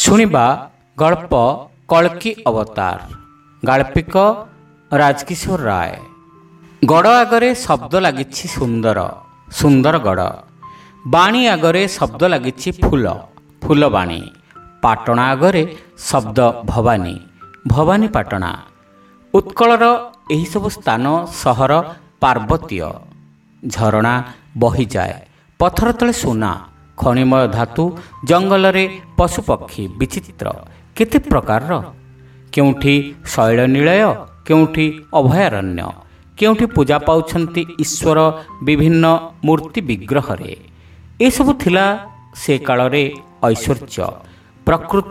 ଶୁଣିବା ଗଳ୍ପ କଳ୍କି ଅବତାର। ଗାଳ୍ପିକ ରାଜକିଶୋର ରାୟ। ଗଡ଼ ଆଗରେ ଶବ୍ଦ ଲାଗିଛି ସୁନ୍ଦର, ସୁନ୍ଦର ଗଡ଼। ବାଣୀ ଆଗରେ ଶବ୍ଦ ଲାଗିଛି ଫୁଲ, ଫୁଲବାଣୀ। ପାଟଣା ଆଗରେ ଶବ୍ଦ ଭବାନୀ, ଭବାନୀ ପାଟଣା। ଉତ୍କଳର ଏହିସବୁ ସ୍ଥାନ ସହର ପାର୍ବତୀୟ। ଝରଣା ବହିଯାଏ, ପଥର ତଳେ ସୁନା, ଖଣିମୟ ଧାତୁ, ଜଙ୍ଗଲରେ ପଶୁପକ୍ଷୀ ବିଚିତ୍ର କେତେ ପ୍ରକାରର। କେଉଁଠି ଶୈଳନୀଳୟ, କେଉଁଠି ଅଭୟାରଣ୍ୟ, କେଉଁଠି ପୂଜା ପାଉଛନ୍ତି ଈଶ୍ୱର ବିଭିନ୍ନ ମୂର୍ତ୍ତି ବିଗ୍ରହରେ। ଏସବୁ ଥିଲା ସେ କାଳରେ ଐଶ୍ୱର୍ଯ୍ୟ। ପ୍ରକୃତ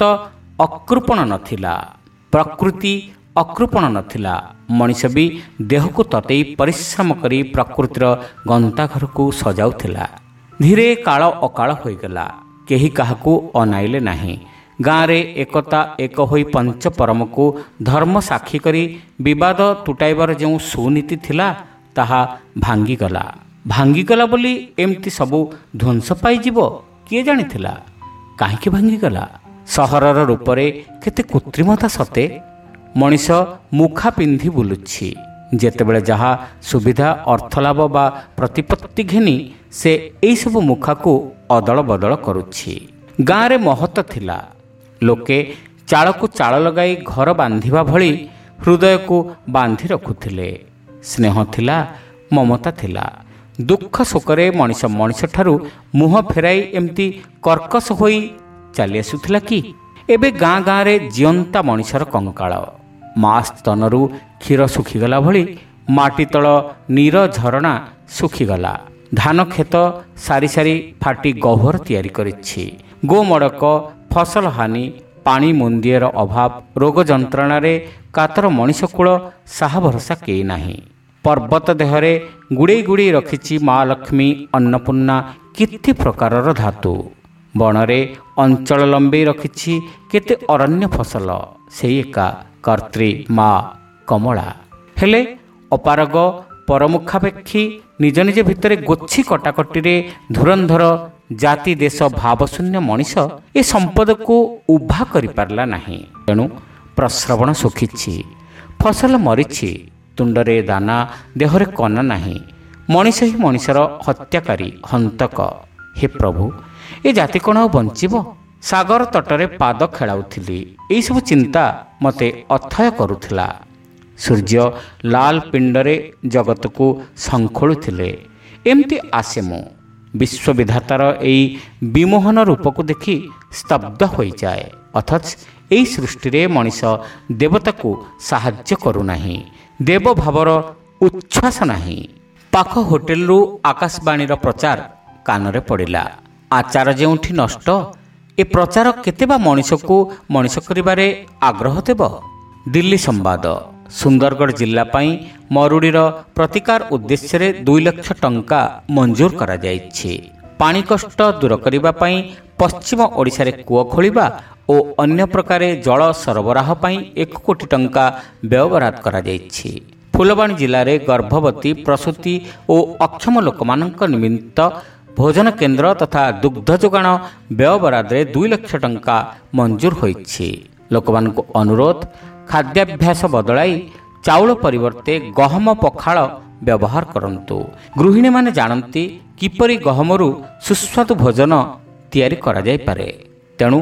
ଅକୃପଣ ନଥିଲା, ପ୍ରକୃତି ଅକୃପଣ ନଥିଲା। ମଣିଷ ବି ଦେହକୁ ତତେଇ ପରିଶ୍ରମ କରି ପ୍ରକୃତିର ଗନ୍ତାଘରକୁ ସଜାଉଥିଲା। ଧୀରେ କାଳ ଅକାଳ ହୋଇଗଲା, କେହି କାହାକୁ ଅନାଇଲେ ନାହିଁ। ଗାଁରେ ଏକତା ଏକ ହୋଇ ପଞ୍ଚ ପରମକୁ ଧର୍ମ ସାକ୍ଷୀ କରି ବିବାଦ ତୁଟାଇବାର ଯେଉଁ ସୁନୀତି ଥିଲା, ତାହା ଭାଙ୍ଗିଗଲା। ଭାଙ୍ଗିଗଲା ବୋଲି ଏମିତି ସବୁ ଧ୍ୱଂସ ପାଇଯିବ କିଏ ଜାଣିଥିଲା? କାହିଁକି ଭାଙ୍ଗିଗଲା? ସହରର ରୂପରେ କେତେ କୃତ୍ରିମତା ସତେ! ମଣିଷ ମୁଖା ପିନ୍ଧି ବୁଲୁଛି। ଯେତେବେଳେ ଯାହା ସୁବିଧା, ଅର୍ଥଲାଭ ବା ପ୍ରତିପତ୍ତି ଘେନି ସେ ଏହିସବୁ ମୁଖାକୁ ଅଦଳ ବଦଳ କରୁଛି। ଗାଁରେ ମହତ ଥିଲା। ଲୋକେ ଚାଳକୁ ଚାଳ ଲଗାଇ ଘର ବାନ୍ଧିବା ଭଳି ହୃଦୟକୁ ବାନ୍ଧି ରଖୁଥିଲେ। ସ୍ନେହ ଥିଲା, ମମତା ଥିଲା। ଦୁଃଖ ଶୋକରେ ମଣିଷ ମଣିଷଠାରୁ ମୁହଁ ଫେରାଇ ଏମିତି କର୍କଶ ହୋଇ ଚାଲି ଆସୁଥିଲା କି? ଏବେ ଗାଁ ଗାଁରେ ଜିଅନ୍ତା ମଣିଷର କଙ୍କାଳ। ମା ସ୍ତନରୁ କ୍ଷୀର ଶୁଖିଗଲା ଭଳି ମାଟି ତଳ ନୀର ଝରଣା ଶୁଖିଗଲା। ଧାନ କ୍ଷେତ ସାରି ସାରି ଫାଟି ଗହ୍ୱର ତିଆରି କରିଛି। ଗୋମଡ଼କ, ଫସଲ ହାନି, ପାଣି ମୁନ୍ଦିଏର ଅଭାବ, ରୋଗ ଯନ୍ତ୍ରଣାରେ କାତର ମଣିଷକୂଳ ସାହା ଭରସା କେହି ନାହିଁ। ପର୍ବତ ଦେହରେ ଗୁଡ଼େଇ ଗୁଡ଼େଇ ରଖିଛି ମା ଲକ୍ଷ୍ମୀ, ଅନ୍ନପୂର୍ଣ୍ଣା କେତେ ପ୍ରକାରର ଧାତୁ। ବଣରେ ଅଞ୍ଚଳ ଲମ୍ବେଇ ରଖିଛି କେତେ ଅରଣ୍ୟ ଫସଲ। ସେଇ ଏକା କର୍ତ୍ରୀ ମା କମଳା। ହେଲେ ଅପାରଗ ପରମୁଖାପେକ୍ଷୀ ନିଜ ନିଜ ଭିତରେ ଗୋଛି କଟାକଟିରେ ଧୁରନ୍ଧର ଜାତି ଦେଶ ଭାବଶୂନ୍ୟ ମଣିଷ ଏ ସମ୍ପଦକୁ ଉଭା କରିପାରିଲା ନାହିଁ। ତେଣୁ ପ୍ରସ୍ରବଣ ଶୁଖିଛି, ଫସଲ ମରିଛି, ତୁଣ୍ଡରେ ଦାନା, ଦେହରେ କନା ନାହିଁ। ମଣିଷ ହିଁ ମଣିଷର ହତ୍ୟାକାରୀ, ହନ୍ତକ। ହେ ପ୍ରଭୁ, ଏ ଜାତି କ'ଣ ଆଉ ବଞ୍ଚିବ? ସାଗର ତଟରେ ପାଦ ଖେଳାଉଥିଲି। ଏହିସବୁ ଚିନ୍ତା ମୋତେ ଅଥୟ କରୁଥିଲା। ସୂର୍ଯ୍ୟ ଲାଲ ପିଣ୍ଡରେ ଜଗତକୁ ଶଙ୍ଖୋଳୁଥିଲେ। ଏମିତି ଆସେ ମୁଁ। ବିଶ୍ୱବିଧାତାର ଏହି ବିମୋହନ ରୂପକୁ ଦେଖି ସ୍ତବ୍ଧ ହୋଇଯାଏ। ଅଥଚ ଏହି ସୃଷ୍ଟିରେ ମଣିଷ ଦେବତାକୁ ସାହାଯ୍ୟ କରୁନାହିଁ। ଦେବଭାବର ଉଚ୍ଛ୍ୱାସ ନାହିଁ। ପାଖ ହୋଟେଲରୁ ଆକାଶବାଣୀର ପ୍ରଚାର କାନରେ ପଡ଼ିଲା। ଆଚାର ଯେଉଁଠି ନଷ୍ଟ, ଏ ପ୍ରଚାର କେତେ ବା ମଣିଷକୁ ମଣିଷ କରିବାରେ ଆଗ୍ରହ ଦେବ? ଦିଲ୍ଲୀ ସମ୍ବାଦ। ସୁନ୍ଦରଗଡ଼ ଜିଲ୍ଲା ପାଇଁ ମରୁଡ଼ିର ପ୍ରତିକାର ଉଦ୍ଦେଶ୍ୟରେ 2 ଲକ୍ଷ ଟଙ୍କା ମଞ୍ଜୁର କରାଯାଇଛି। ପାଣି କଷ୍ଟ ଦୂର କରିବା ପାଇଁ ପଶ୍ଚିମ ଓଡ଼ିଶାରେ କୂଅ ଖୋଳିବା ଓ ଅନ୍ୟ ପ୍ରକାରେ ଜଳ ସରବରାହ ପାଇଁ 1 କୋଟି ଟଙ୍କା ବ୍ୟୟବରାଦ କରାଯାଇଛି। ଫୁଲବାଣୀ ଜିଲ୍ଲାରେ ଗର୍ଭବତୀ, ପ୍ରସୂତି ଓ ଅକ୍ଷମ ଲୋକମାନଙ୍କ ନିମିତ୍ତ ଭୋଜନ କେନ୍ଦ୍ର ତଥା ଦୁଗ୍ଧ ଯୋଗାଣ ବ୍ୟୟବରାଦରେ 2 ଲକ୍ଷ ଟଙ୍କା ମଞ୍ଜୁର ହୋଇଛି। ଲୋକମାନଙ୍କୁ ଅନୁରୋଧ, ଖାଦ୍ୟାଭ୍ୟାସ ବଦଳାଇ ଚାଉଳ ପରିବର୍ତ୍ତେ ଗହମ ପଖାଳ ବ୍ୟବହାର କରନ୍ତୁ। ଗୃହିଣୀମାନେ ଜାଣନ୍ତି କିପରି ଗହମରୁ ସୁସ୍ୱାଦୁ ଭୋଜନ ତିଆରି କରାଯାଇପାରେ। ତେଣୁ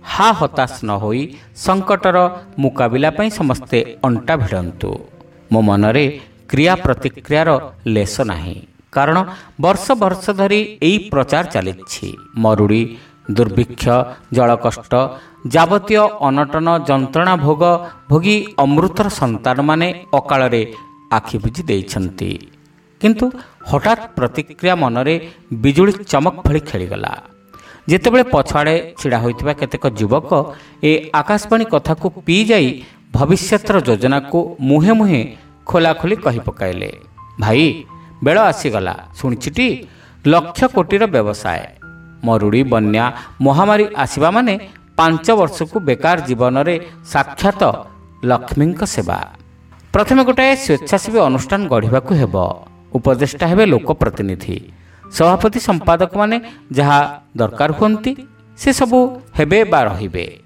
ହତାଶ ନ ହୋଇ ସଙ୍କଟର ମୁକାବିଲା ପାଇଁ ସମସ୍ତେ ଅଣ୍ଟା ଭିଡ଼ନ୍ତୁ। ମୋ ମନରେ କ୍ରିୟା ପ୍ରତିକ୍ରିୟାର ଲେଶ ନାହିଁ। କାରଣ ବର୍ଷ ବର୍ଷ ଧରି ଏହି ପ୍ରଚାର ଚାଲିଛି। ମରୁଡ଼ି, ଦୁର୍ଭିକ୍ଷ, ଜଳକଷ୍ଟ, ଯାବତୀୟ ଅନଟନ ଯନ୍ତ୍ରଣା ଭୋଗ ଭୋଗୀ ଅମୃତର ସନ୍ତାନମାନେ ଅକାଳରେ ଆଖି ବୁଜି ଦେଇଛନ୍ତି। କିନ୍ତୁ ହଠାତ୍ ପ୍ରତିକ୍ରିୟା ମନରେ ବିଜୁଳି ଚମକ ଭଳି ଖେଳିଗଲା। ଯେତେବେଳେ ପଛଆଡ଼େ ଛିଡ଼ା ହୋଇଥିବା କେତେକ ଯୁବକ ଏ ଆକାଶବାଣୀ କଥାକୁ ପିଇଯାଇ ଭବିଷ୍ୟତର ଯୋଜନାକୁ ମୁହେଁ ମୁହେଁ ଖୋଲାଖୋଲି କହି ପକାଇଲେ, ଭାଇ ବେଳ ଆସିଗଲା, ଶୁଣିଛୁଟି? ଲକ୍ଷ କୋଟିର ବ୍ୟବସାୟ। ମରୁଡ଼ି, ବନ୍ୟା, ମହାମାରୀ ଆସିବା ମାନେ 5 ବର୍ଷକୁ ବେକାର ଜୀବନରେ ସାକ୍ଷାତ ଲକ୍ଷ୍ମୀଙ୍କ ସେବା। ପ୍ରଥମେ ଗୋଟାଏ ସ୍ୱେଚ୍ଛାସେବୀ ଅନୁଷ୍ଠାନ ଗଢ଼ିବାକୁ ହେବ। ଉପଦେଷ୍ଟା ହେବେ ଲୋକପ୍ରତିନିଧି। ସଭାପତି ସମ୍ପାଦକମାନେ ଯାହା ଦରକାର ହୁଅନ୍ତି ସେସବୁ ହେବେ ବା ରହିବେ।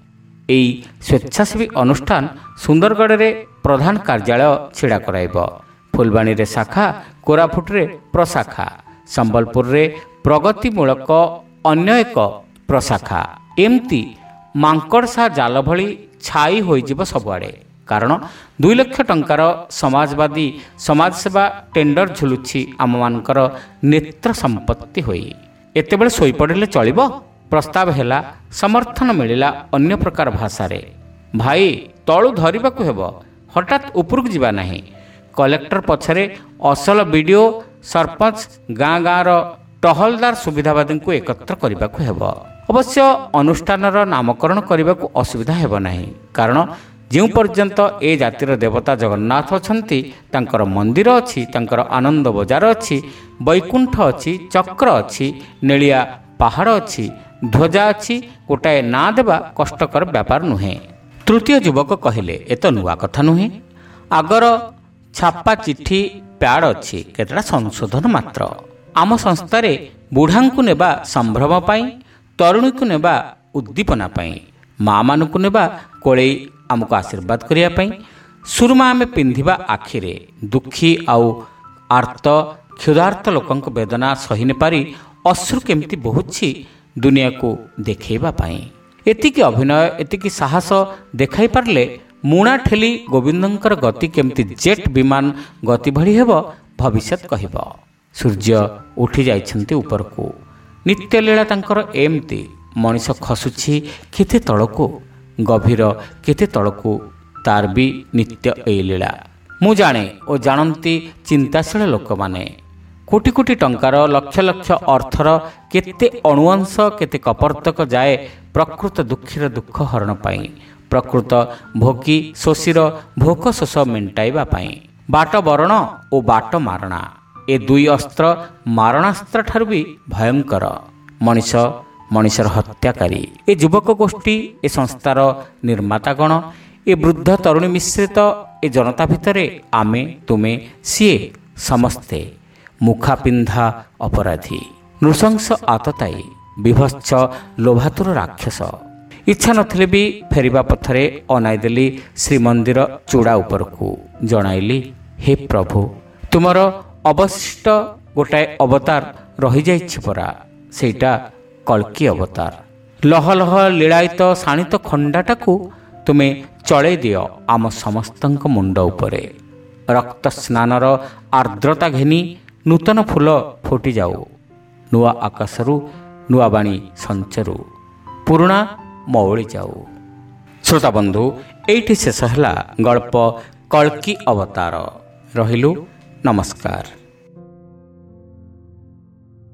ଏହି ସ୍ୱେଚ୍ଛାସେବୀ ଅନୁଷ୍ଠାନ ସୁନ୍ଦରଗଡ଼ରେ ପ୍ରଧାନ କାର୍ଯ୍ୟାଳୟ ଛିଡ଼ା କରାଇବ। ଫୁଲବାଣୀରେ ଶାଖା, କୋରାପୁଟରେ ପ୍ରଶାଖା, ସମ୍ବଲପୁରରେ ପ୍ରଗତିମୂଳକ ଅନ୍ୟ ଏକ ପ୍ରଶାଖା। ଏମିତି ମାଙ୍କଡ଼ସା ଜାଲ ଭଳି ଛାଇ ହୋଇଯିବ ସବୁଆଡ଼େ। କାରଣ 2 ଲକ୍ଷ ଟଙ୍କାର ସମାଜବାଦୀ ସମାଜସେବା ଟେଣ୍ଡର ଝୁଲୁଛି ଆମମାନଙ୍କର ନେତ୍ର ସମ୍ପତ୍ତି ହୋଇ। ଏତେବେଳେ ଶୋଇପଡ଼ିଲେ ଚଳିବ? ପ୍ରସ୍ତାବ ହେଲା, ସମର୍ଥନ ମିଳିଲା ଅନ୍ୟ ପ୍ରକାର ଭାଷାରେ। ଭାଇ, ତଳୁ ଧରିବାକୁ ହେବ, ହଠାତ୍ ଉପରକୁ ଯିବା ନାହିଁ। କଲେକ୍ଟର ପଛରେ ଅସଲ ବିଡ଼ିଓ, ସରପଞ୍ଚ, ଗାଁ ଗାଁର ଟହଲଦାର ସୁବିଧାବାଦୀଙ୍କୁ ଏକତ୍ର କରିବାକୁ ହେବ। ଅବଶ୍ୟ ଅନୁଷ୍ଠାନର ନାମକରଣ କରିବାକୁ ଅସୁବିଧା ହେବ ନାହିଁ। କାରଣ ଯେଉଁ ପର୍ଯ୍ୟନ୍ତ ଏ ଜାତିର ଦେବତା ଜଗନ୍ନାଥ ଅଛନ୍ତି, ତାଙ୍କର ମନ୍ଦିର ଅଛି, ତାଙ୍କର ଆନନ୍ଦ ବଜାର ଅଛି, ବୈକୁଣ୍ଠ ଅଛି, ଚକ୍ର ଅଛି, ନେଳିଆ ପାହାଡ଼ ଅଛି, ଧ୍ୱଜା ଅଛି, ଗୋଟାଏ ନାଁ ଦେବା କଷ୍ଟକର ବ୍ୟାପାର ନୁହେଁ। ତୃତୀୟ ଯୁବକ କହିଲେ, ଏ ତ ନୂଆ କଥା ନୁହେଁ। ଆଗର ଛାପା ଚିଠି ପ୍ୟାଡ୍ ଅଛି, କେତେଟା ସଂଶୋଧନ ମାତ୍ର। ଆମ ସଂସ୍ଥାରେ ବୁଢ଼ାଙ୍କୁ ନେବା ସମ୍ଭ୍ରମ ପାଇଁ, ତରୁଣୀକୁ ନେବା ଉଦ୍ଦୀପନା ପାଇଁ, ମା'ମାନଙ୍କୁ ନେବା କୋଳେଇ ଆମକୁ ଆଶୀର୍ବାଦ କରିବା ପାଇଁ, ସୁରୁମା ଆମେ ପିନ୍ଧିବା ଆଖିରେ, ଦୁଃଖୀ ଆଉ ଆର୍ତ କ୍ଷୁଧାର୍ତ ଲୋକଙ୍କ ବେଦନା ସହି ନପାରି ଅଶ୍ରୁ କେମିତି ବହୁଛି ଦୁନିଆକୁ ଦେଖାଇବା ପାଇଁ। ଏତିକି ଅଭିନୟ, ଏତିକି ସାହସ ଦେଖାଇ ପାରିଲେ ମୁଣା ଠେଲି ଗୋବିନ୍ଦଙ୍କର ଗତି କେମିତି ଜେଟ୍ ବିମାନ ଗତି ଭଳି ହେବ ଭବିଷ୍ୟତ କହିବ। ସୂର୍ଯ୍ୟ ଉଠି ଯାଇଛନ୍ତି ଉପରକୁ। ନିତ୍ୟଲୀଳା ତାଙ୍କର ଏମିତି। ମଣିଷ ଖସୁଛି କେତେ ତଳକୁ, ଗଭୀର କେତେ ତଳକୁ, ତାର ବି ନିତ୍ୟ ଏଇ ଲୀଳା। ମୁଁ ଜାଣେ ଓ ଜାଣନ୍ତି ଚିନ୍ତାଶୀଳ ଲୋକମାନେ। କୋଟି କୋଟି ଟଙ୍କାର, ଲକ୍ଷ ଲକ୍ଷ ଅର୍ଥର କେତେ ଅଣୁଅଂଶ, କେତେ କପର୍ତ୍ତକ ଯାଏ ପ୍ରକୃତ ଦୁଃଖୀର ଦୁଃଖ ହରଣ ପାଇଁ, ପ୍ରକୃତ ଭୋଗୀ ଶୋଷୀର ଭୋକ ଶୋଷ ମେଣ୍ଟାଇବା ପାଇଁ। ବାଟ ବରଣ ଓ ବାଟ ମାରଣା, ଏ 2 ଅସ୍ତ୍ର ମାରଣାସ୍ତ୍ର ଠାରୁ ବି ଭୟଙ୍କର। ମଣିଷ ମଣିଷର ହତ୍ୟାକାରୀ। ଏ ଯୁବକ ଗୋଷ୍ଠୀ, ଏ ସଂସ୍ଥାର ନିର୍ମାତାଗଣ, ଏ ବୃଦ୍ଧ ତରୁଣୀ ମିଶ୍ରିତ ଏ ଜନତା ଭିତରେ ଆମେ, ତୁମେ, ସିଏ ସମସ୍ତେ ମୁଖା ପିନ୍ଧା ଅପରାଧୀ, ନୃଶଂସ ଆତତାୟୀ, ବିଭତ୍ସ ଲୋଭାତୁର ରାକ୍ଷସ। ଇଚ୍ଛା ନଥିଲେ ବି ଫେରିବା ପଥରେ ଅନାଇ ଦେଲି ଶ୍ରୀମନ୍ଦିର ଚୂଡ଼ା ଉପରକୁ। ଜଣାଇଲି, ହେ ପ୍ରଭୁ, ତୁମର ଅବଶିଷ୍ଟ ଗୋଟାଏ ଅବତାର ରହିଯାଇଛି ପରା, ସେଇଟା କଳ୍କି ଅବତାର। ଲହ ଲହ ଲୀଳାୟିତ ଶାଣିତ ଖଣ୍ଡାଟାକୁ ତୁମେ ଚଳେଇ ଦିଅ ଆମ ସମସ୍ତଙ୍କ ମୁଣ୍ଡ ଉପରେ। ରକ୍ତ ସ୍ନାନର ଆର୍ଦ୍ରତା ଘେନି ନୂତନ ଫୁଲ ଫୁଟିଯାଉ, ନୂଆ ଆକାଶରୁ, ନୂଆ ବାଣୀ ସଞ୍ଚରୁ, ପୁରୁଣା ମଉଳି ଯାଉ। ଶ୍ରୋତାବନ୍ଧୁ, ଏଇଠି ଶେଷ ହେଲା ଗଳ୍ପ କଳ୍କି ଅବତାର। ରହିଲୁ, ନମସ୍କାର।